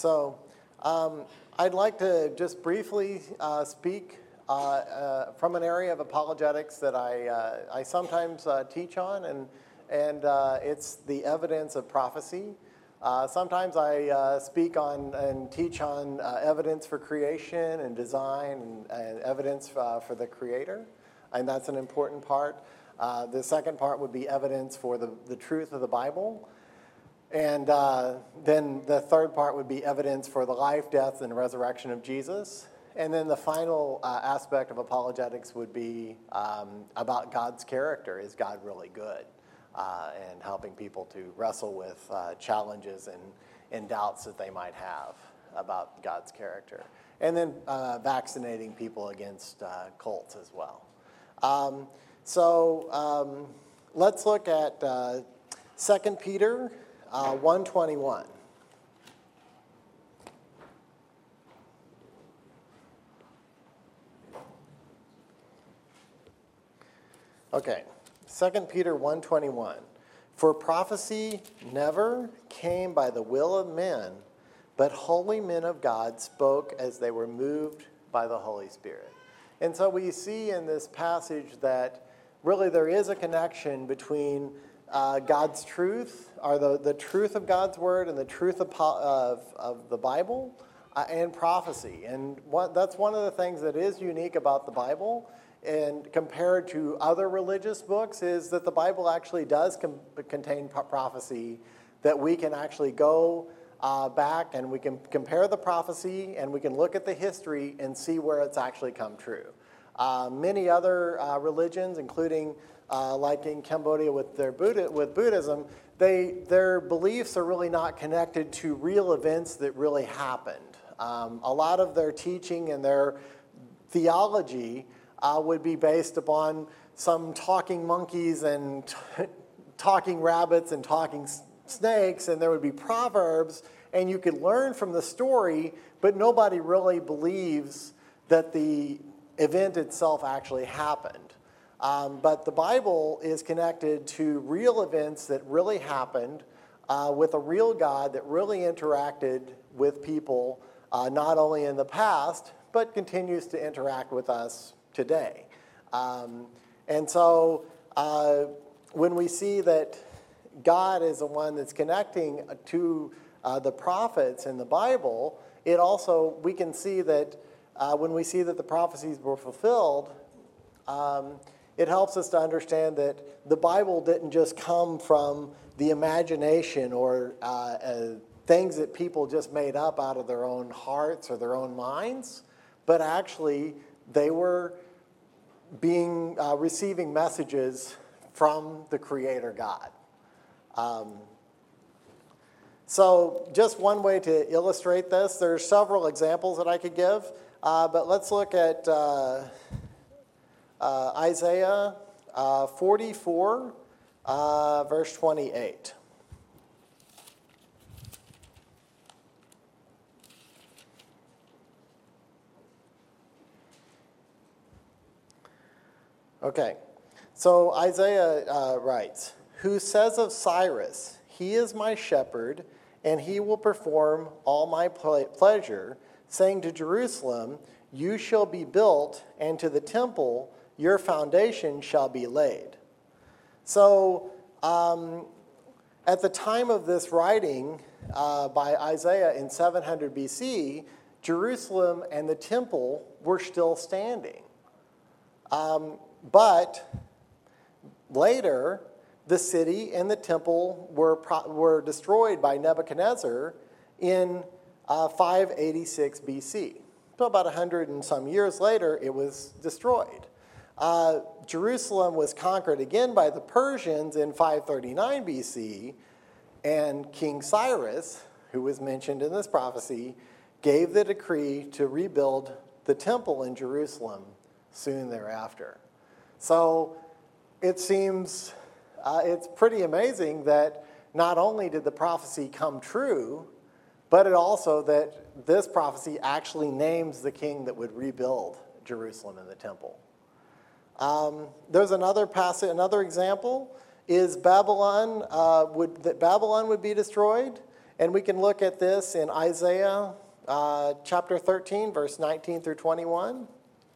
I'd like to just briefly speak from an area of apologetics that I sometimes teach on, and it's the evidence of prophecy. Sometimes I speak on and teach on evidence for creation and design and evidence for the Creator, and that's an important part. The second part would be evidence for the truth of the Bible. And then the third part would be evidence for the life, death, and resurrection of Jesus. And then the final aspect of apologetics would be about God's character. Is God really good? And helping people to wrestle with challenges and doubts that they might have about God's character. And then vaccinating people against cults as well. Let's look at 2 Peter 1:21. Okay, 2 Peter 1:21. For prophecy never came by the will of men, but holy men of God spoke as they were moved by the Holy Spirit. And so we see in this passage that really there is a connection between God's truth, or the truth of God's word and the truth of the Bible, and prophecy. And that's one of the things that is unique about the Bible, and compared to other religious books, is that the Bible actually does contain prophecy, that we can actually go back and we can compare the prophecy and we can look at the history and see where it's actually come true. Many other religions, including like in Cambodia with Buddhism, their beliefs are really not connected to real events that really happened. A lot of their teaching and their theology would be based upon some talking monkeys and talking rabbits and talking snakes, and there would be proverbs, and you could learn from the story, but nobody really believes that the event itself actually happened. But the Bible is connected to real events that really happened with a real God that really interacted with people, not only in the past, but continues to interact with us today. And so when we see that God is the one that's connecting to the prophets in the Bible, it also, we can see that when we see that the prophecies were fulfilled, it helps us to understand that the Bible didn't just come from the imagination or things that people just made up out of their own hearts or their own minds, but actually they were receiving messages from the Creator God. So just one way to illustrate this, there's several examples that I could give, but let's look at Isaiah 44, verse 28. Okay, so Isaiah writes, "Who says of Cyrus, he is my shepherd, and he will perform all my pleasure, saying to Jerusalem, you shall be built, and to the temple, your foundation shall be laid." So at the time of this writing by Isaiah in 700 BC, Jerusalem and the temple were still standing. But later, the city and the temple were destroyed by Nebuchadnezzar in 586 BC. So about 100 and some years later, it was destroyed. Jerusalem was conquered again by the Persians in 539 BC, and King Cyrus, who was mentioned in this prophecy, gave the decree to rebuild the temple in Jerusalem soon thereafter. So it seems it's pretty amazing that not only did the prophecy come true, but it also that this prophecy actually names the king that would rebuild Jerusalem and the temple. There's another passage, another example is Babylon would be destroyed, And we can look at this in Isaiah chapter 13, verse 19 through 21.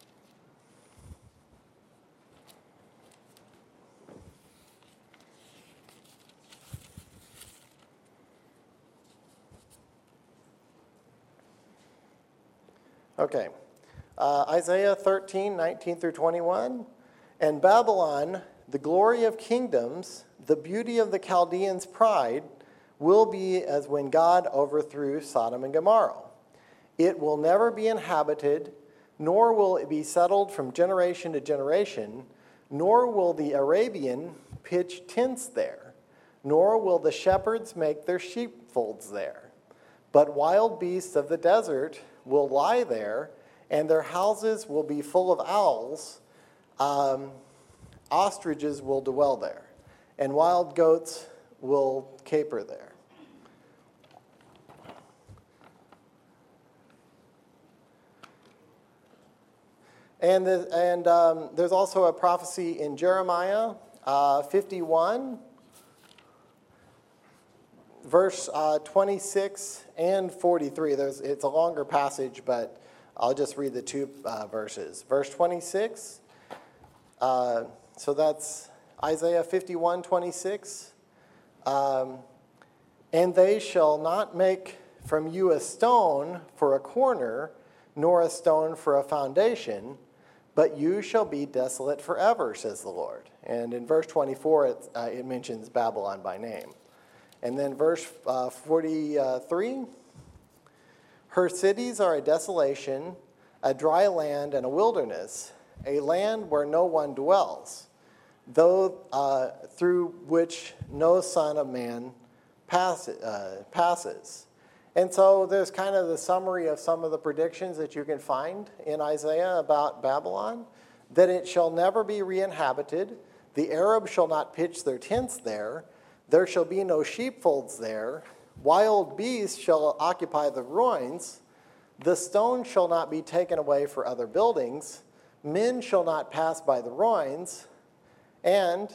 Okay, Isaiah 13, 19 through 21. And Babylon, the glory of kingdoms, the beauty of the Chaldeans' pride, will be as when God overthrew Sodom and Gomorrah. It will never be inhabited, nor will it be settled from generation to generation, nor will the Arabian pitch tents there, nor will the shepherds make their sheepfolds there. But wild beasts of the desert will lie there, and their houses will be full of owls. Ostriches will dwell there, and wild goats will caper there. And there's also a prophecy in Jeremiah 51, verse 26 and 43. It's a longer passage, but I'll just read the two verses. Verse 26, so that's Isaiah 51, 26. And they shall not make from you a stone for a corner, nor a stone for a foundation, but you shall be desolate forever, says the Lord. And in verse 24, it mentions Babylon by name. And then verse 43, her cities are a desolation, a dry land and a wilderness, a land where no one dwells, though through which no son of man passes. And so there's kind of the summary of some of the predictions that you can find in Isaiah about Babylon, that it shall never be re-inhabited, the Arabs shall not pitch their tents there, there shall be no sheepfolds there, wild beasts shall occupy the ruins, the stone shall not be taken away for other buildings, men shall not pass by the ruins, and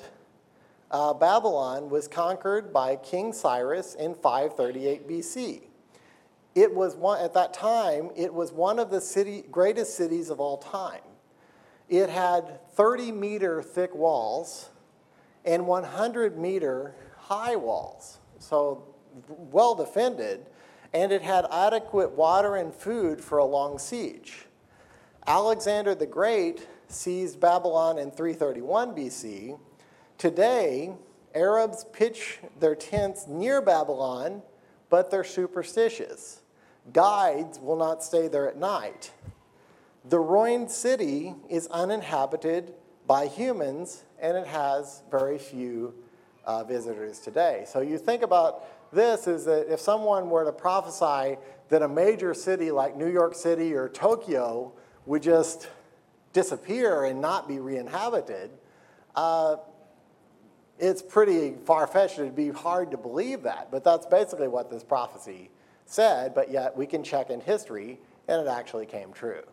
Babylon was conquered by King Cyrus in 538 BC. It was at that time, it was one of the greatest cities of all time. It had 30-meter thick walls and 100-meter high walls, so well defended, and it had adequate water and food for a long siege. Alexander the Great seized Babylon in 331 BC. Today, Arabs pitch their tents near Babylon, but they're superstitious. Guides will not stay there at night. The ruined city is uninhabited by humans, and it has very few visitors today. So you think about this is that if someone were to prophesy that a major city like New York City or Tokyo would just disappear and not be re-inhabited, it's pretty far-fetched. It'd be hard to believe that, but that's basically what this prophecy said, but yet we can check in history, and it actually came true.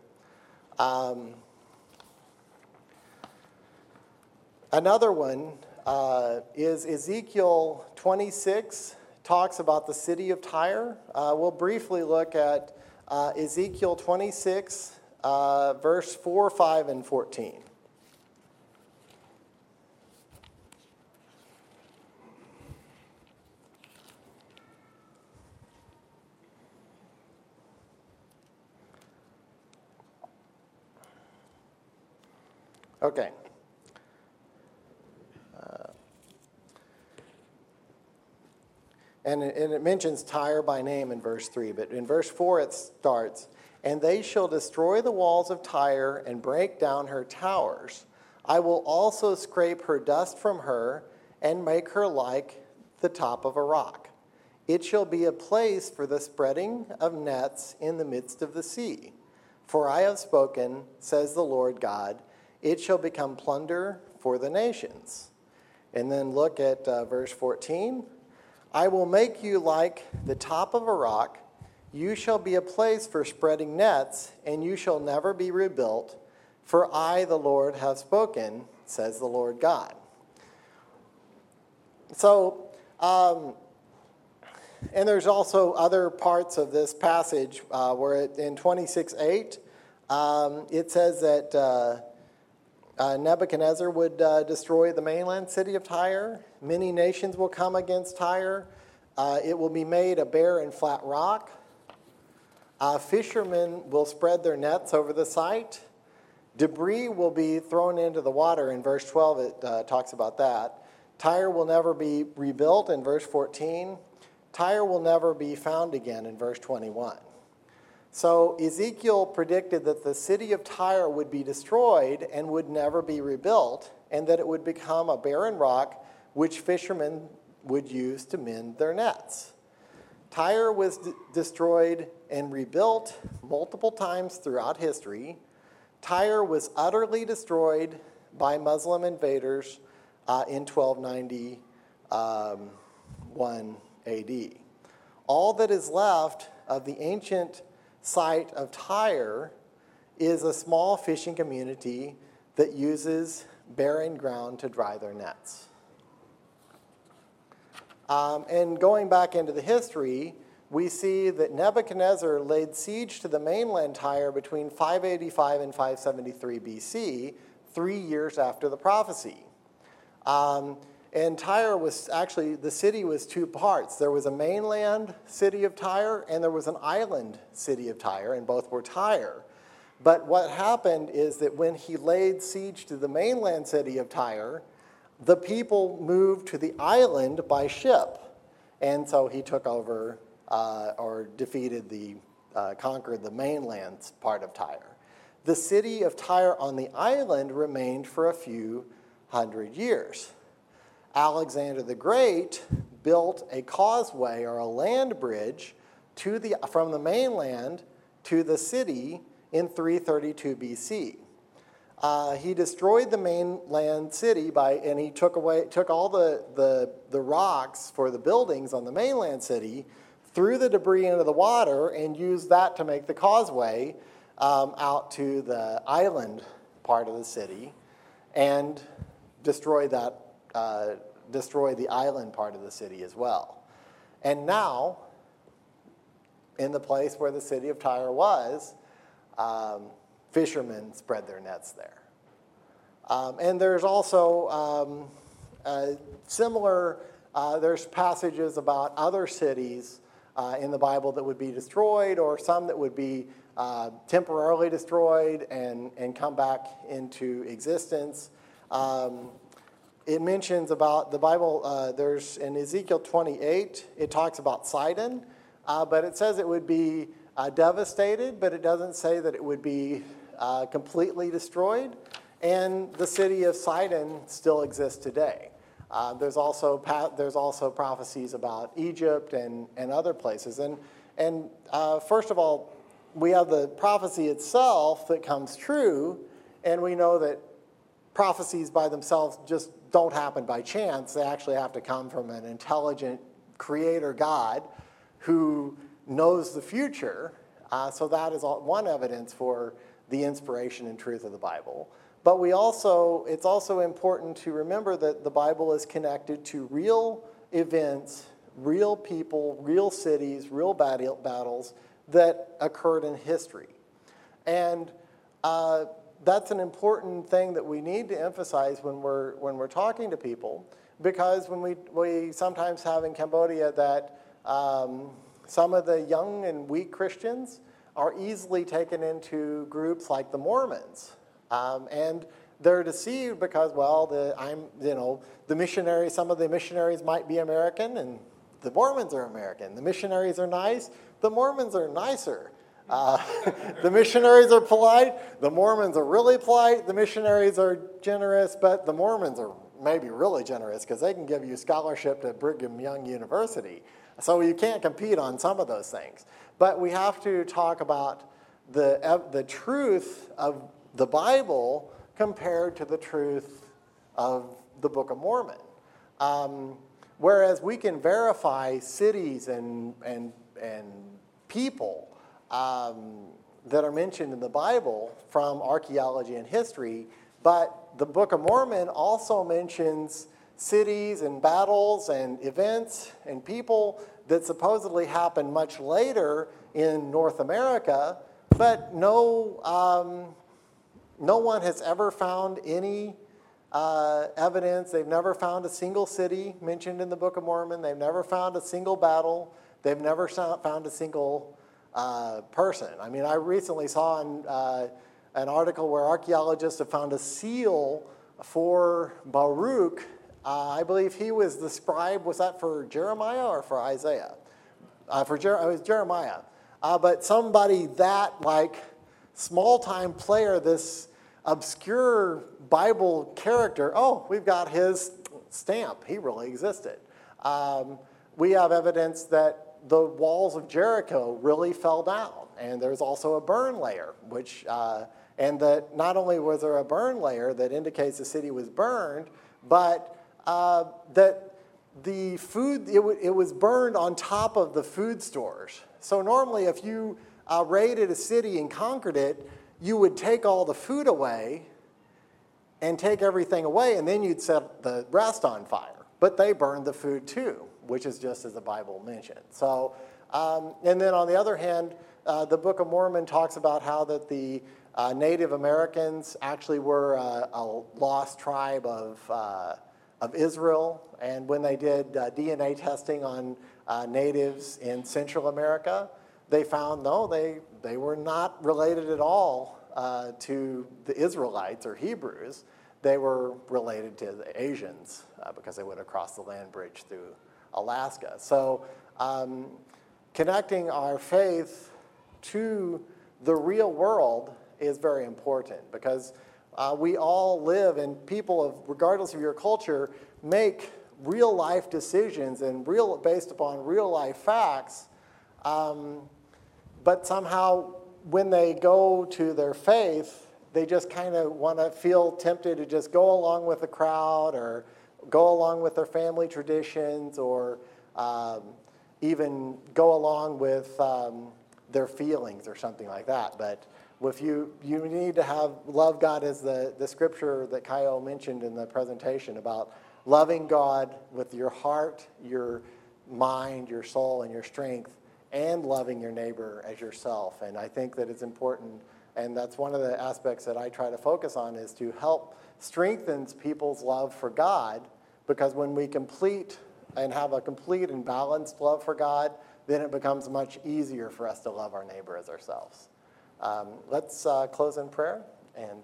Another one is Ezekiel 26, talks about the city of Tyre. We'll briefly look at Ezekiel 26, verse 4, 5, and 14. Okay. And it mentions Tyre by name in verse 3, but in verse 4 it starts, and they shall destroy the walls of Tyre and break down her towers. I will also scrape her dust from her and make her like the top of a rock. It shall be a place for the spreading of nets in the midst of the sea. For I have spoken, says the Lord God, it shall become plunder for the nations. And then look at verse 14. I will make you like the top of a rock. You shall be a place for spreading nets, and you shall never be rebuilt. For I, the Lord, have spoken, says the Lord God. So, and there's also other parts of this passage where in 26:8, it says that Nebuchadnezzar would destroy the mainland city of Tyre. Many nations will come against Tyre. It will be made a bare and flat rock. Fishermen will spread their nets over the site. Debris will be thrown into the water. In verse 12, it talks about that. Tyre will never be rebuilt in verse 14. Tyre will never be found again in verse 21. So Ezekiel predicted that the city of Tyre would be destroyed and would never be rebuilt, and that it would become a barren rock which fishermen would use to mend their nets. Tyre was destroyed and rebuilt multiple times throughout history. Tyre was utterly destroyed by Muslim invaders in 1291 AD. All that is left of the ancient site of Tyre is a small fishing community that uses barren ground to dry their nets. And going back into the history, we see that Nebuchadnezzar laid siege to the mainland Tyre between 585 and 573 BC, 3 years after the prophecy. And Tyre was actually, the city was two parts. There was a mainland city of Tyre, and there was an island city of Tyre, and both were Tyre. But what happened is that when he laid siege to the mainland city of Tyre, the people moved to the island by ship. And so he took over or defeated conquered the mainland part of Tyre. The city of Tyre on the island remained for a few hundred years. Alexander the Great built a causeway or a land bridge from the mainland to the city in 332 BC. He destroyed the mainland city and he took all the rocks for the buildings on the mainland city, threw the debris into the water, and used that to make the causeway out to the island part of the city, and destroy the island part of the city as well. And now, in the place where the city of Tyre was, fishermen spread their nets there. And there's also there's passages about other cities in the Bible that would be destroyed, or some that would be temporarily destroyed and come back into existence. It mentions about the Bible, there's in Ezekiel 28, it talks about Sidon, but it says it would be devastated, but it doesn't say that it would be completely destroyed. And the city of Sidon still exists today. There's also prophecies about Egypt and other places. And first of all, we have the prophecy itself that comes true, and we know that prophecies by themselves just don't happen by chance. They actually have to come from an intelligent creator God who knows the future. So that is one evidence for the inspiration and truth of the Bible. But it's also important to remember that the Bible is connected to real events, real people, real cities, real battles that occurred in history. And that's an important thing that we need to emphasize when we're talking to people, because when we sometimes have in Cambodia that some of the young and weak Christians are easily taken into groups like the Mormons. And they're deceived because, the missionaries, some of the missionaries might be American, and the Mormons are American. The missionaries are nice, the Mormons are nicer. The missionaries are polite, the Mormons are really polite, the missionaries are generous, but the Mormons are maybe really generous because they can give you scholarship to Brigham Young University. So you can't compete on some of those things. But we have to talk about the truth of the Bible compared to the truth of the Book of Mormon. Whereas we can verify cities and people that are mentioned in the Bible from archaeology and history, but the Book of Mormon also mentions cities and battles and events and people that supposedly happened much later in North America, but no one has ever found any evidence. They've never found a single city mentioned in the Book of Mormon. They've never found a single battle. They've never found a single person. I mean, I recently saw an article where archaeologists have found a seal for Baruch. I believe he was the scribe. Was that for Jeremiah or for Isaiah? It was Jeremiah. But somebody that, like, small-time player, this obscure Bible character, oh, we've got his stamp. He really existed. We have evidence that the walls of Jericho really fell down, and there's also a burn layer, and that not only was there a burn layer that indicates the city was burned, but that the food, it was burned on top of the food stores. So normally if you raided a city and conquered it, you would take all the food away and take everything away, and then you'd set the rest on fire. But they burned the food too, which is just as the Bible mentioned. So, and then on the other hand, the Book of Mormon talks about how that the Native Americans actually were a lost tribe of Israel, and when they did DNA testing on natives in Central America, they found, no, they were not related at all to the Israelites or Hebrews. They were related to the Asians because they would have crossed the land bridge through Alaska. So connecting our faith to the real world is very important, because we all live, and people, regardless of your culture, make real life decisions and based upon real life facts. But somehow when they go to their faith, they just kind of want to feel tempted to just go along with the crowd or go along with their family traditions, or even go along with their feelings or something like that. But if you need to love God, as the scripture that Kyle mentioned in the presentation about loving God with your heart, your mind, your soul, and your strength, and loving your neighbor as yourself. And I think that it's important, and that's one of the aspects that I try to focus on, is to help strengthen people's love for God, because when we complete and have a complete and balanced love for God, then it becomes much easier for us to love our neighbor as ourselves. Let's close in prayer. And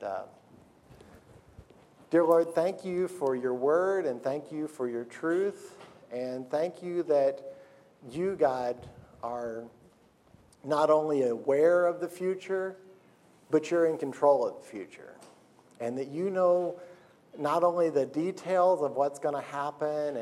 dear Lord, thank you for your word, and thank you for your truth, and thank you that you, God, are not only aware of the future, but you're in control of the future. And that you know not only the details of what's going to happen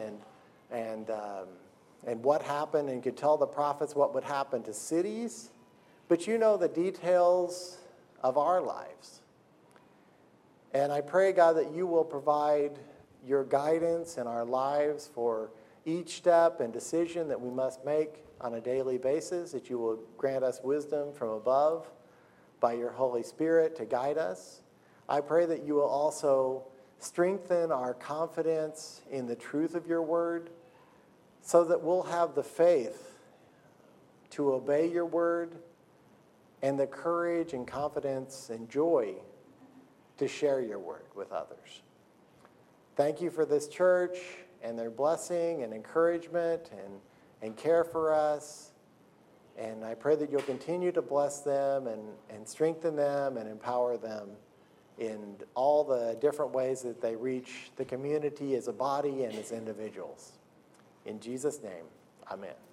and what happened, and could tell the prophets what would happen to cities, but you know the details of our lives. And I pray, God, that you will provide your guidance in our lives for each step and decision that we must make on a daily basis, that you will grant us wisdom from above by your Holy Spirit to guide us. I pray that you will also strengthen our confidence in the truth of your word, so that we'll have the faith to obey your word, and the courage and confidence and joy to share your word with others. Thank you for this church and their blessing and encouragement and care for us. And I pray that you'll continue to bless them and strengthen them and empower them in all the different ways that they reach the community as a body and as individuals. In Jesus' name, amen.